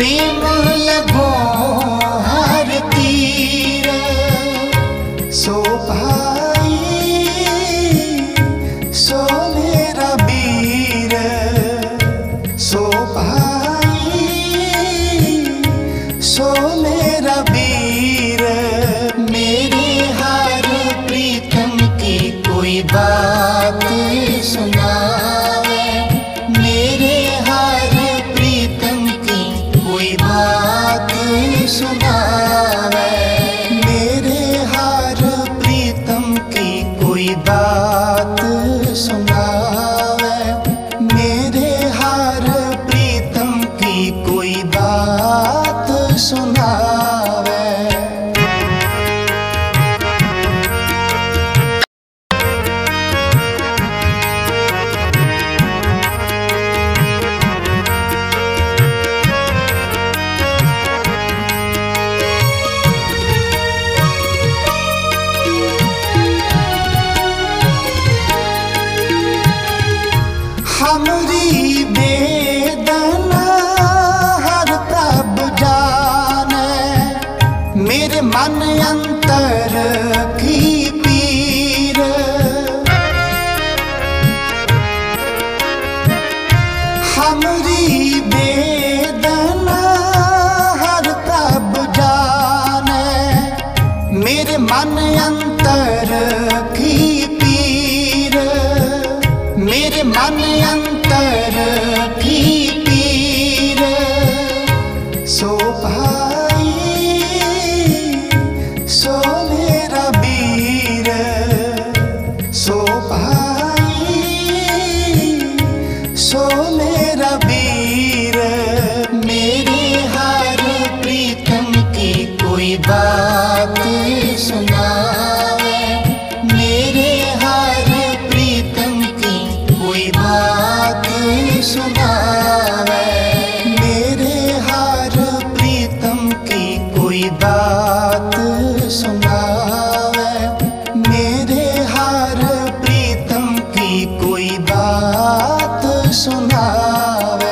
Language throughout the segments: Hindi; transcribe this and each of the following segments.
प्रेम लगो हर तीर सो भाई सो मेरा वीर सो भाई सो मेरा वीर। मेरे हर प्रीतम की कोई बात सुनावे, मेरे हर प्रीतम की कोई बात सुनावे, मेरे हर प्रीतम की कोई बात सुनावे, मेरे हर प्रीतम की कोई बात सुनावे। हमरी वेदना हर तब जाने, मेरे मन अंतर की पीर। हमरी वेदना हर तब जाने, मेरे मन अंतर की पीर, मेरे मन अंतर की पीर। सो भाई सो मेरा वीर सो भाई सो मेरा वीर। मेरे हर प्रीतम की कोई बात सुनावे, मेरे हर प्रीतम की कोई बात सुनावे, मेरे हर प्रीतम की कोई बात सुनावे, मेरे हर प्रीतम की कोई बात सुनावे।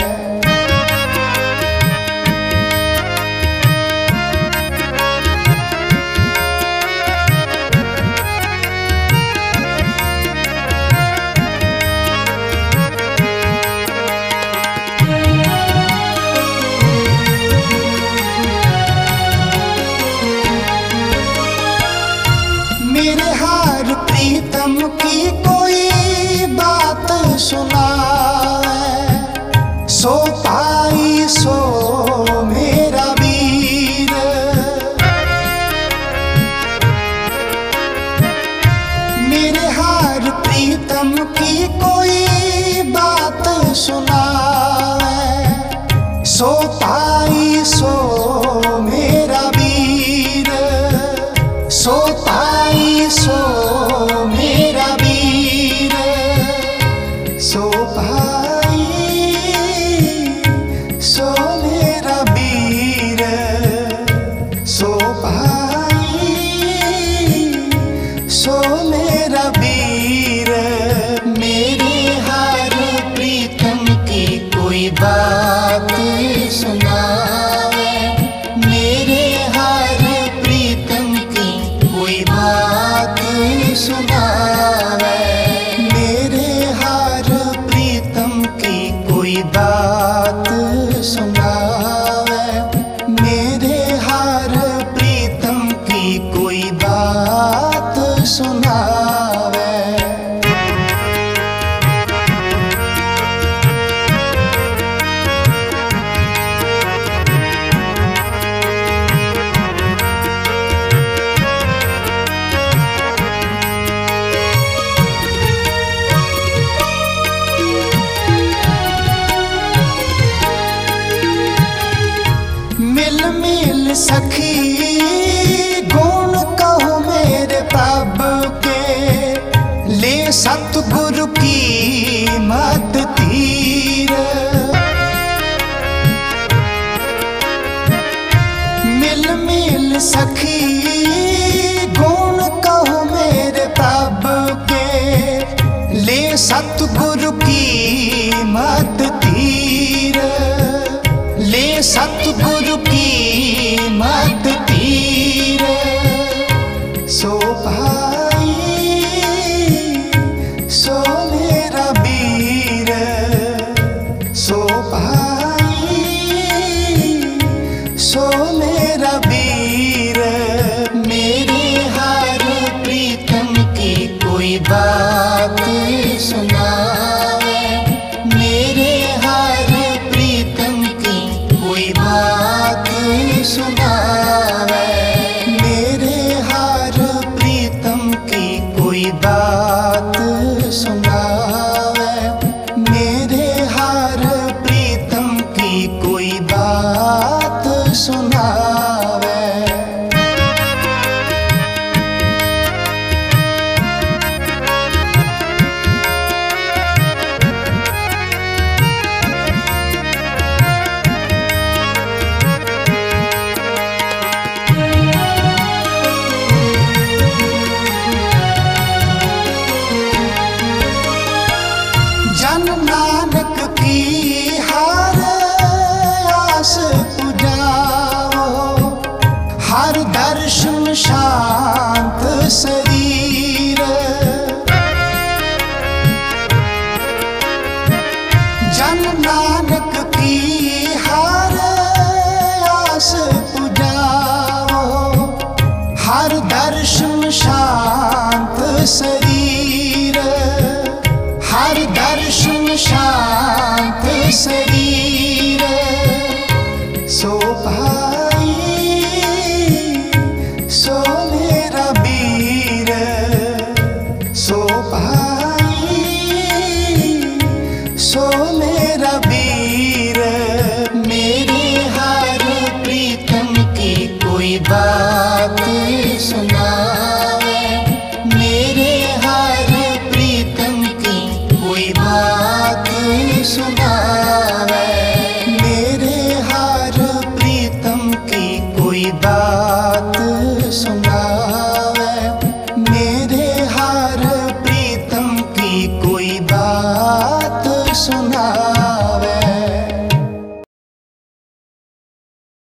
मेरे हर प्रीतम की कोई बात सुनावे, सो भाई सो मेरा वीर। मेरे हर प्रीतम की कोई बात सुनावे, सो भाई सो मेरा वीर, सो भाई सो मेरा वीर। सो भाई सो मेरा वीर सो भाई सो मेरा वीर। मेरे हर प्रीतम की कोई बात सुनावे, मेरे हर प्रीतम की कोई बात सुनावे, मेरे हर प्रीतम की कोई बात सुनावे, मेरे हर प्रीतम की कोई बात सुनावे। मिल मिल सखी गुण कहो मेरे प्रभु के, ले सतगुरु की मत तीर। मिल मिल सखी गुण कहो मेरे प्रभु के, ले सतगुरु की मत तीर, ले सतगुरु की मत तीर सो भाई सो मेरा वीर सो भाई सो मेरा वीर मेरे हर प्रीतम की कोई बात सुनावे मेरे हर प्रीतम की कोई बात सुनावे मेरे हर प्रीतम की कोई बात सुनावे मेरे हर प्रीतम की कोई बात सुनावे। जन नानक की हर आस पुजाओ हर दर्शन शांत शरीर जन नानक की हर आस पुजाओ हर दर्शन शांत शरीर हर दर्शन शांत शरीर सो भाई सो मेरा वीर सो भाई सो मेरा वीर मेरे हर प्रीतम की कोई बात सुना